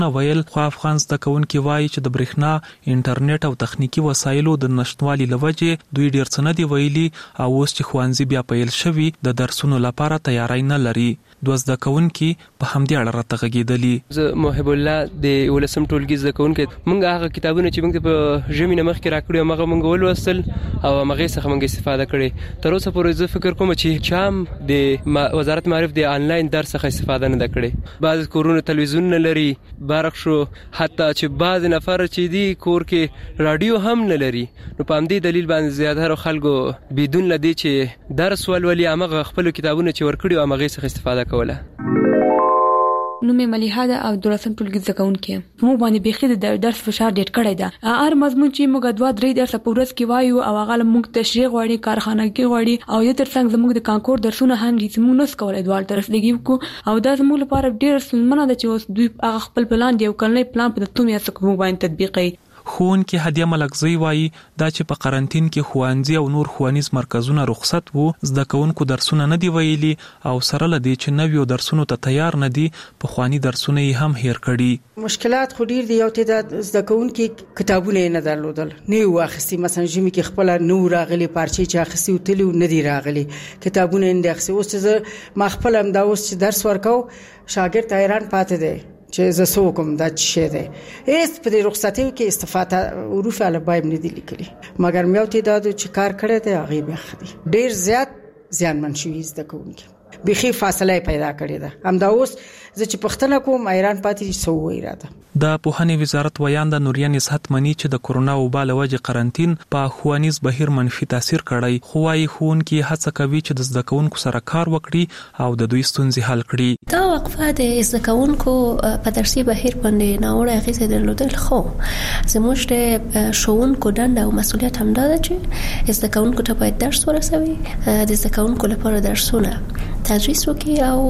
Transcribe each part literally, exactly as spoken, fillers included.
ویل خو افغان زده کوونکي وایي چې د برېښنا انټرنیټ او تخنیکی وسایلو د نشټوالي لوجه دوی ډیر څه نه دی ویلي او اوس چې ښوونځي بیا پیل شوي د درسونو لپاره تیاری نه لري. دوه زده کوونکي په همدې اړه راته غږېدلي. زه محب الله د ولسم ټولګي زده کوونکی، موږ هغه کتابونه چې موږ په ژمي نه مخکې راکړي هغه موږ ولوستل او هغه څخه موږ استفاده کړې. تر اوسه پورې زه فکر کوم چې چام د وزارت معارف د آنلاین درس څخه استفاده نه کړې. بعض کورونه تلویزیون نه لري، برق شو، حتی چې بعض نفر چې دی کور کې رادیو هم نه لري. نو په همدې دلیل باندې زیاتره خلکو بدون لدی چې درس ولولي هغه خپل کتابونه چې ورکړي او هغه څخه استفاده کوله. نو مې مليحه ده او درسم ټولګي زده کوونکي مو باندې بيخي د درس فشار ډېر کړی ده. هر مضمون چې موږ دوه درې درس په ورځ کې وایو او هغه موږ تشریح غواړي، کارخانه کې غواړي او د ترڅنګ زموږ د کانکور درسونه هم دي چې موږ نس کولای دوه درس لګیو کو او دا زموږ لپاره ډېر ستونزمنه ده چې اوس دوی هغه خپل پلان دی او کله پلان په تومي اسک مو باندې تطبیقي. ښوونکي هدیه ملکزی وایي دا چې په قرنټین کې ښوونځي او نور ښوونیز مرکزونه رخصت وو، زده کوونکو درسونه نه دی ویلي او سره لدی چې نویو درسونو ته تیار نه دي، په خواني درسونه یې هم هیر کړي. مشکلات خو ډیر دي. یو تعداد زده کوونکي کتابونه نه درلودل، نه واخستي، مثلا ژمي کې خپل نو راغلي پارچې چې اخستي او تلو نه دی راغلي کتابونه نه اخستي. اوس چې ما خپل هم دا اوس چې درس ورکاو شاګرد حیران پاتې دی چې زه سو کوم دا چې ده ایست په دې رخصتیو کې استفاده حروف الفبای نه دي لیکلي، مګر مې او تعداد چې کار کړی دی هغه به خدي ډیر زیات زیانمن شوی زده کوونکي بيخي فاصله پیدا کړې ده. هم دا اوس زه چې پښتنه کوم ایران پاتې سو ویراده. د پوهنې وزارت ویاند نوریا نصحت منی چې د کورونا وبا له وجې قرنټین په ښوونیز بهیر منفي تاثیر کړی، خو وايي ښوونکي هڅه کوي چې د زده کوونکو سره کار وکړي او د دوی ستونزې حل کړي. دا وقفه د زده کوونکو په درسي بهیر باندې ناوړه اغیزه درلودل، خو زموږ د ښوونکو دنده او مسؤلیت هم دا ده چې زده کوونکو ته باید درس ورسوي، د زده کوونکو لپاره درسونه تدریس وکړي او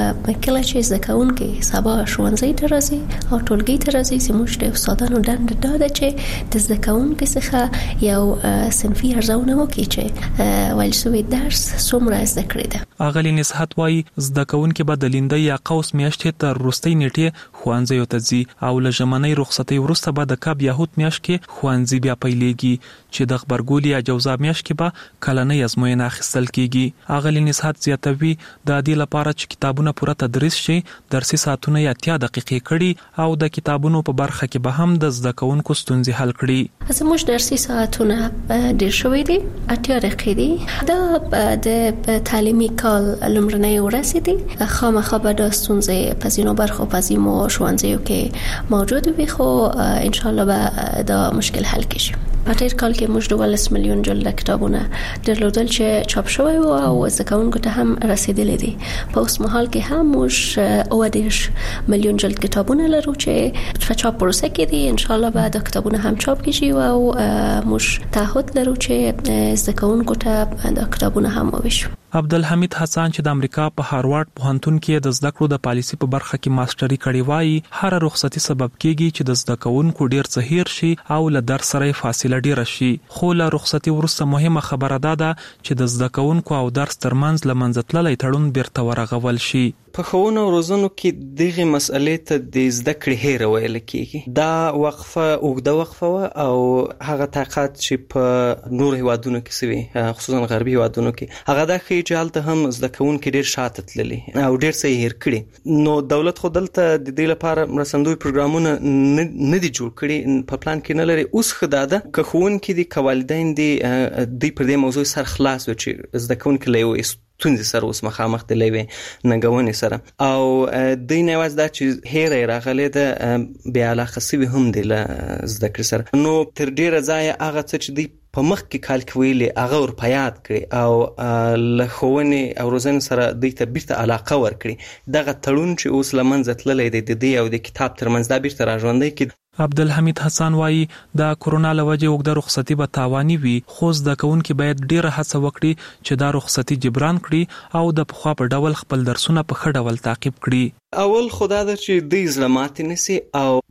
کله چې زده کوونکي سبا ښوونځي ته راځي او ټولګي ته راځي زموږ د استادانو دنده دا ده چې د زده کوونکو څخه یو صنفي ارزونه وکړي چې ویل شوی درس څومره زده کړی ده. اغلی نصحت وايي زده کوونکي به د لیندۍ یا قوس میاشتې تر وروستۍ نیټې ښوونځیو ته ځي او له ژمنۍ رخصتۍ وروسته به د کب یهود میاشت کې ښوونځي بیا پیلېږي چې د غبرګولي یا جوزا میاشت کې به کلنۍ ازموینه اخیستل کیږي. اغلی نصحت زیاتوي د دې لپاره چې کتابونه پوره تدریس شي، درسي ساعتونه یا اتیا دقیقې کړي او د کتابونو په برخه کې به هم د زده کوونکو ستونزې حل کړي. زموږ درسي ساعتونه ډېر شوي دي، اتیا دقیقې دي. دا د تعلیمي کال لومړنۍ ورځې دي. خامخا به دا ستونزې په ځینو برخو په ځینو ښوونځیو کې موجود وي، خو انشاءالله به دا مشکل حل کړي. په تیر کال کې موږ دولس میلیون جلد کتابونه درلودل چې چاپ شوی و او زده کوونکو ته هم رسیدلی دي. په اوس مهال کې هم موږ اوه دېرش میلیون جلد کتابونه لرو چې په چاپ پروسه کې دي. ان شاء الله به دا کتابونه هم چاپ کیږي او موږ تعهد لرو چې زده کوونکو ته دا کتابونه هم وویشو. عبدالحمید حسن چې د امریکا په هاروارد پوهنتون کې د زده کړو د پالیسي په برخه کې ماستري کړی وایي هر رخصتي سبب کیږي چې د زده کوونکو ډیر څه هیر شي او له درس سره فاصله ډیره شي. خو له رخصتي وروسته مهمه خبره ده چې د زده کوونکو او درس ترمنځ لمنځه تللی تړون بیرته ورغول شي. په ښوونه او روزنو کې دغه مسئلې ته د زده کړې هیر ویل کېږي. دا وقفه اوږده وقفه و او هغه طاقت چې په نور هیوادونو کې سوي، خصوصا غربي هیوادونو کې، هغه د ښه جالته هم زده کوونکي ډیر شاته تللي او ډیر څه هیر کړي. نو دولت خو دلته د دې لپاره مرستندوی پروګرامونه نه دي جوړ کړي، په پلان کې نه لري. اوس خداده که ښوونکي دي که والدین دي دوی پر دې موضوع سر خلاص و چې زده کوونکي له یو ستونزې سره اوس مخامخ دي، له یوې ننګونې سره، او دوی نه یوازې دا چې هیره یې راغلی ده بې علاقه سوي هم دي له زده کړې سره. نو تر ډېره ځایه هغه څه چې دوی په مخ کې کال کې ویلي هغه ور په یاد کړي او له ښوونې او روزنې سره دوی ته بیرته علاقه ورکړي. دغه تړون چې اوس له منځه تللی دی د دې او د کتاب ترمنځ دا بیرته راژوندی کړي. عبدالحمید حسن وايي د کورونا له وجې اوږده رخصتي به تاواني وي، خو زده کوونکي باید ډیره هڅه وکړي چې دا رخصتي جبران کړي او د پخوا په ډول خپل درسونه په ښه ډول تعقیب کړي. اول خدا ده چې دوی زړه ماتې نسي او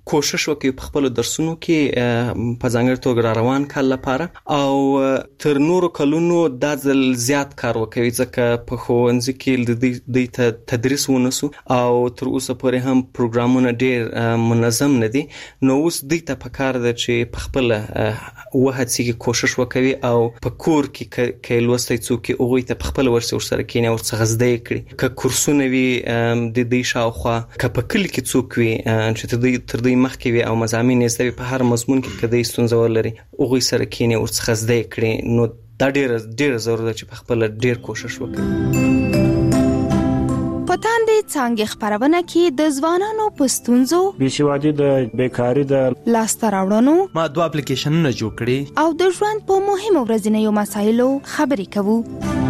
کوشش وکړي په خپل درسونو کې په ځانګړي توګه روان کال لپاره او تر نورو کلونو دا ځل زیات کار وکوي ځکه په ښوونځي کې د دې تدریس ونسو او تر اوسه پورې هم پروګرامونه ډېر منظم نه دي. نو اوس دې ته پکار ده چې په خپل وهڅي کې کوشش وکوي او په کور کې کې لوستي څوک هغه ته په خپل ورسره ورسره کېنه او څه غزده کړي ک کورسونه وي د دې شاوخوا ک په کلی کې څوک وي چې تر دې تر دې مخکې وي او مضامین یې زده په هر مضمون کې کدی ستونزه ولري هغه سره کېنه او څه غزده کړي. نو دا ډېر ډېر ضروري چې په خپل ډېر کوشش وکړي. پتان دې څنګه خبرونه کې د ځوانانو پستونزو بشوادي د بیکاری د لاسته راوړنو ما دوه اپلیکیشنونه جوړ کړي او د ژوند په مهمو ورځنیو مسایلو خبرې کوو.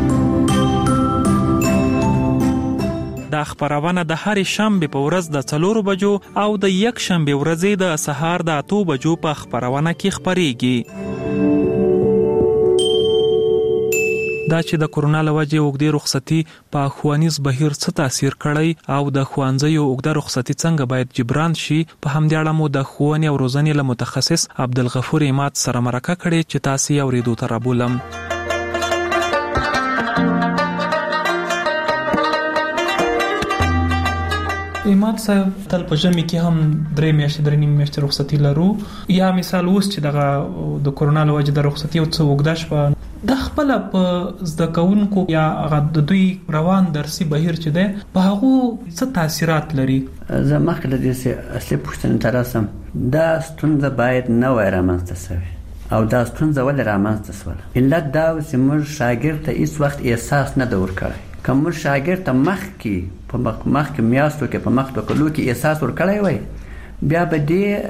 دا خبرونه د هرې شنبه په ورځ د څلورو بجو او د یک شنبه ورځې د سهار د اتو بجو په خبرونه کې خبريږي. دا چې د کورونا لوجې وګړي رخصتي په ښوونیز بهیر څه تاثیر کړی او د ښوونځیو وګړي رخصتي څنګه باید جبران شي، په همدې اړه مو د ښوونې او روزنې له متخصص عبدالغفور اماد سره مرکه کړې چې تاسو یې اوریدو ته رابولم. اماد صاحب تل په ژمي کې هم درې میاشتې درې نیم میاشتې رخصتي لرو، یا مثال اوس چې دغه د کورونا لوجې د رخصتي او څه وګړه شوه د خپل په زده کوونکو یا هغه د دوی روان درسي بهیر چې ده په هغه څه تاثیرات لري؟ زه مخکې د دې اصلي پوښتنې ته راسم. دا ستونزه باید نه وای رامنځته شوې او دا ستونزه ولې رامنځته شوله؟ علت دا و چې موږ شاګرد ته هیڅ وخت احساس نه ده ورکړی. که موږ شاګرد ته مخکې په مخکې میاشتو کې په مخکې کلو کې احساس ورکړی وای بیا به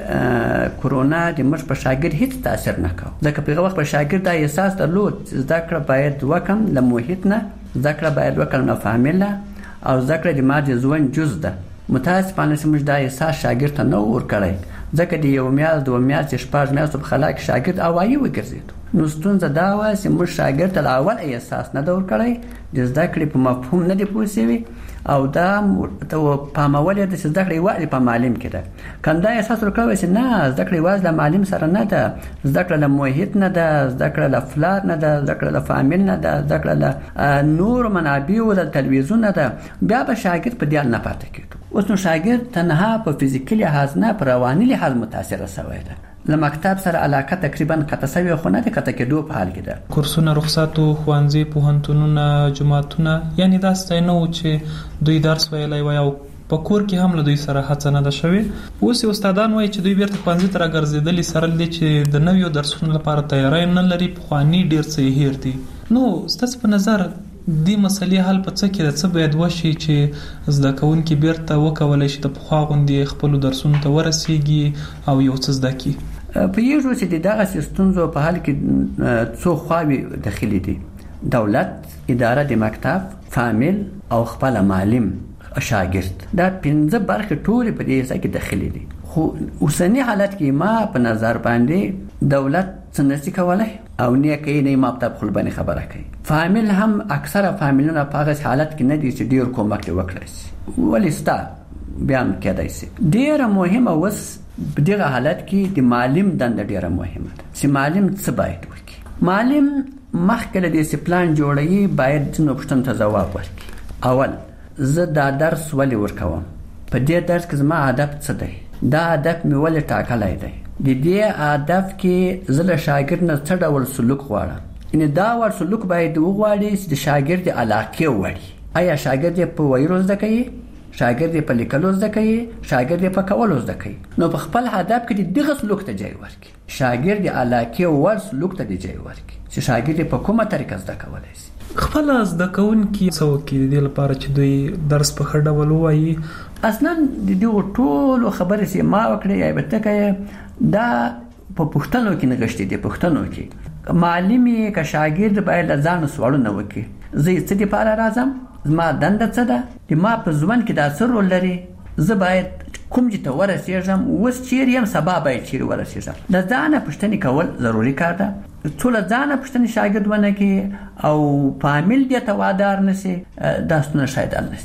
دې کورونا د موږ په شاګرد هیڅ تاثیر نه کوي، ځکه په هغه وخت په شاګرد دا احساس درلود چې زده کړه باید وکم له محیط نه، زده کړه باید وکم له فامیل نه او زده کړه د ما د ژوند جز ده. متاسفانه چې موږ دا احساس شاګرد ته نه ورکړی، ځکه د یو میاشت دوه میاشتې شپږ میاشتو په خلا کې شاګرد هوایي وګرځېدو. نو ستونزه دا وه چې موږ شاګرد ته له اول احساس نه ده ورکړی، د زده کړې په مفهوم نه دی پوه شوي او دا ته پامول یې ده چې زده کړه یوازې په معلم کې ده. که دا احساس ورکړی چې نه زده کړه یوازې له معلم سره نه ده، زده کړه له محیط نه ده، زده کړه له فلار نه ده، زده کړه له فامیل نه ده، زده کړه له نورو منابعو له تلویزیون نه ده، بیا به شاګرد په دې نه پاتې کېدو. اوس نو شاګرد تنها په فزیکي لحاظ نه په رواني لحاظ متاثره شوی ده. له مکتب سره علاقه تقریبا قطع شوی خو نه ده، قطع کېدو په حال کې ده. کورسونه رخصتو، ښوونځي، پوهنتونونه، جوماتونه، یعنی دا ستای نه و چې دوی درس ویلی وای او په کور کې هم له دوی سره هڅه نه ده شوې. اوس استادان وایي چې دوی بیرته ښوونځي ته راګرځېدلي سره دي چې د نویو درسونو لپاره تیاری نه لري، پخواني ډېر څه یې هیر دي. نو ستاسو په نظر دې مسلې حل په څه کې ده؟ څه باید وشي چې زده کوونکي بیرته وکولی شي د پخوا غوندې خپلو درسونو ته ورسیږي او یو څه زده کړي؟ پوهېږو چې د دغسې ستونزو په حال کې څو خواوې داخلي دي: دولت، اداره د مکتب، فامیل او خپل معلم، شاګرد. دا پنځه برخې ټولې په دې حصه کې داخلي دي. خو اوسنی حالت کې ما په نظر باندې دولت څه نشي کولی او نه کوي، نه ما په خپل باندې خبره کوي. فامیل هم اکثره فامیلونه په هغه حالت کې نه دي چې ډیر کومک وکړي شي، ولې ستا بیان کېدای شي. ډیره مهمه اوس په دغه حالت کې د معلم دنده ډیره مهمه ده چې معلم څه باید وکړي. معلم مخکې له دې چې پلان جوړوي باید ځینو پوښتنو ته ځواب ورکړي. اول، زه دا درس ولې ورکوم؟ په دې درس کې زما هدف څه دی؟ دا هدف مې ولې ټاکلی دی؟ د دې هدف کې زه له شاګرد نه څه ډول سلوک غواړم؟ یعنې دا ور سلوک باید وغواړي چې د شاګرد د علاقې وړي. آیا شاګرد یې په ویلو زده کوي؟ شاګرد یې په لیکلو زده کوي؟ شاګرد یې په کولو زده کوي؟ نو په خپل هدف کې د دغه سلوک ته ځای ورکړي. شاګرد د علاقې ور سلوک ته د ځای ورکړي چې شاګرد یې په کومه طریقه زده کولی شي. خپل زده کوونکي څه وکړي د دې لپاره چې دوی درس په ښه ډول ووایي؟ اصلا د دغو ټولو خبرې چې ما وکړې یا البته دا په پوښتنو کې نغښتې دي. پوښتنو کې معلم یې که شاګرد باید له ځانه سوالونه وکړي: زه څه دپاره راځم؟ زما دنده څه ده؟ د ما په ژوند کې دا څه رول لري؟ زه باید کوم ځای ته ورسېږم؟ اوس چیرې یم؟ سبا باید چیرې ورسېږم؟ له ځانه پوښتنې کول ضروري کار ده. څو له ځانه پوښتنې شاګرد ونه کړي او فامیل دې ته وادار نه شي، دا ستونزه شاید حل نه شي.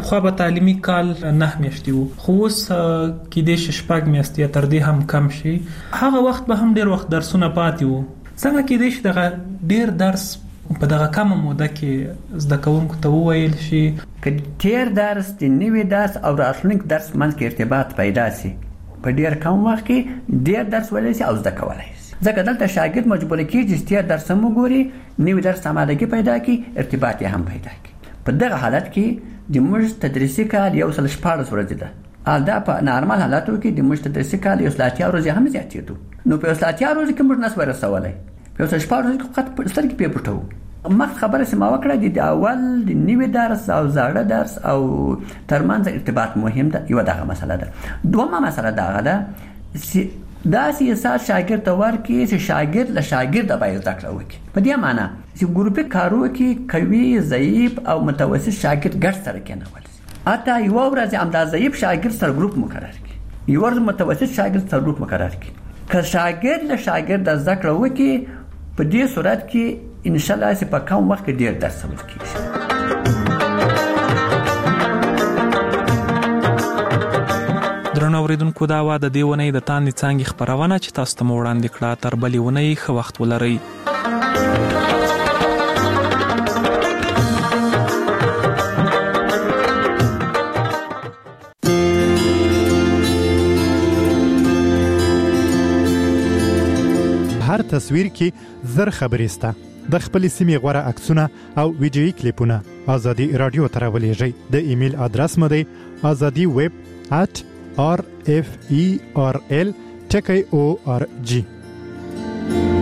خو به تعلیمي کال نه میاشتې وو، خو اوس کې د شپږ میاشتې تر دې هم کم شي. هغه وخت به هم ډیر وخت درسونه پاتې وو. څنګه کې د دغه ډیر درس په دغه کم موده کې زده کوونکو ته وویل شي چې تیر درس د نوي درس او راتلونکي درس منځ کې ارتباط پیدا شي، په ډیر کم وخت کې ډیر درس ولې شي او زده کولای شي. ځکه دلته شاګرد مجبور کیږي چې تیر درس هم وګوري، نوي درس همغږي پیدا کړي، ارتباط هم پیدا کړي. په دغه حالت کې د موږ تدریسي کال یو سل شپاړس ورځې ده. دا په نارمل حالاتو کې د موږ تدریسي کال یو سل اتیا ورځې هم زیاتېدو. نو په یو سل اتیا ورځې کې موږ نس ورسولای، په یو سل شپاړس ورځې کې فقط سترګې پې پټو. مخ خبره سم وکړه د اول د نوي درس او زاړه درس او ترمنځ ارتباط مهم ده. یو دغه مسله ده. دومره مسله دغه ده دا سیاست شاګرد ته ورکړي چې شاګرد له شاګرد باید زده کړه وکړي. په دې معنی چې ګروپي کارو کې قوي، ضعیف او متوسط شاګرد ګډ سره کېنول شي. اته یو ورځ هم دا ضعیف شاګرد سره ګروپ مقرر کړي، یو ورځ متوسط شاګرد سره ګروپ مقرر کړي. که شاګرد له شاګرد زده کړه وکړي، په دې صورت کې ان شاء الله چې په کوم وخت کې ډیر درس ورکړي. درنو اوریدونکو، دا وا د دې ونې د تاندې څانګې خبرونه چې تاسو ته وړاندې کړه. تر بلې ونې ښه وخت ولرئ. هر تصویر کې زر خبرې سته. د خپل سیمې غوړه عکسونه او ویډیويي کلیپونه ازادي رادیو ته راولېږئ. د ایمیل ادرس مو دی azadi web at r f e r l ټکی او ار جی.